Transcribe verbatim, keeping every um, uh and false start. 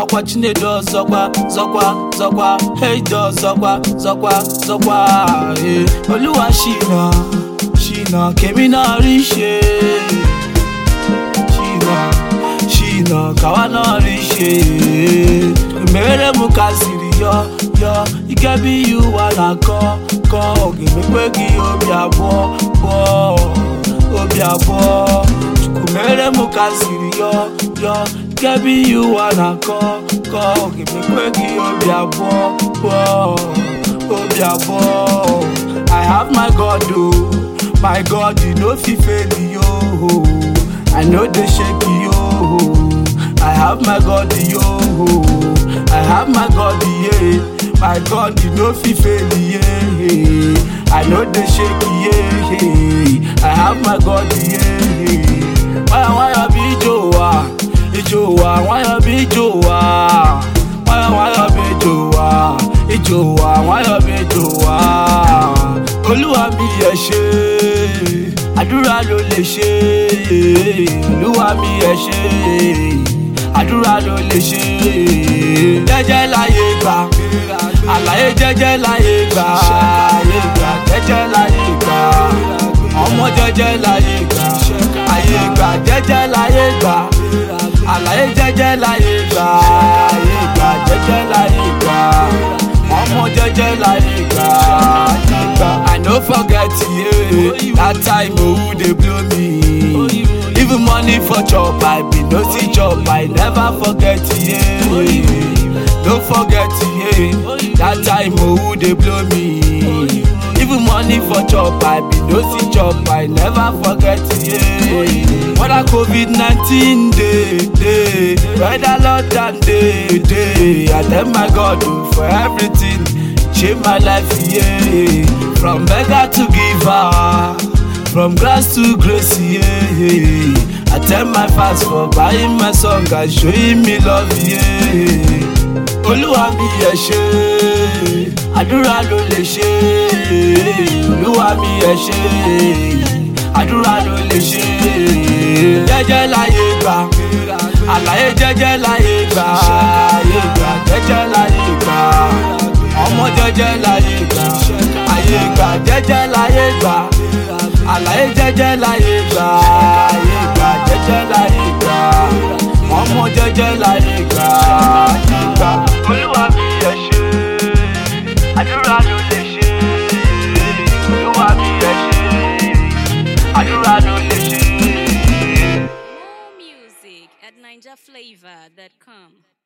Zokwa Chinedu Zokwa Zokwa Zokwa Hey do Zokwa Zokwa Zokwa hey. Oluwa Shina Shina Kemi na rishe Shina Shina Kawa na rishe Mere mukasiri yo yo Ikebi you wanna call call Give me kweki obi abo bo Obi abo Mere mukasiri yo yo Ikebi you wanna call call Give me kweki obi abo bo Obi abo I have my God oh My God you know fi fail yo I know they shake yo I have my God yo I have my God yeah My God you know fi fail yeah I know they shake yeah I have my God yeah Why why I be Joa Ijoa why I be Joa Why why I be Joa Ijoa why I be Joa Olúwa mi ẹ ṣé àdúrà ló lè ṣe Olúwa mi ẹ ṣé àdúrà ló lè ṣe jẹ́jẹ́ láyé gbà àlàyé jẹ́jẹ́ láyé gbà ayé gbà jẹ́jẹ́ láyé gbà ọmọ jẹ́jẹ́ láyé gbà ayé gbà jẹ́jẹ́ láyé gbà àlàyé jẹ́jẹ́ láyé gbà ayé gbà jẹ́jẹ́ láyé gbà ọmọ jẹ́jẹ́ láyé gbà ayé gbà. I no forget yeah, that time oh they blow me. Even money for chop I be no see chop I never forget yeah. No forget yeah, that time oh they blow me. Even money for chop I be no see chop I never forget yeah. Whether COVID nineteen day day, whether lockdown day day, I thank my God oh, for everything. Change my life yeah. From beggar to giver, from grass to grace yeah. I tell my fans for buying my song and showing me love yeah. Olúwa mi ẹ ṣé àdúrà ló lè ṣe Olúwa mi ẹ ṣé àdúrà ló lè ṣe jẹ́jẹ́ láyé gbà àlàyé jẹ́jẹ́ láyé gbà ayé gbà jẹ́jẹ́ láyé gbà ọmọ jẹ́jẹ́ láyé gbà ayé gbà jẹ́jẹ́ láyé gbà àlàyé jẹ́jẹ́ láyé gbà ayé gbà jẹ́jẹ́ láyé gbà ọmọ jẹ́jẹ́ láyé gbà ayé gbà. Olúwa mi ẹ ṣé àdúrà ló lè ṣe Olúwa mi ẹ ṣé àdúrà ló lè ṣe. More music at Niger Flavor dot com.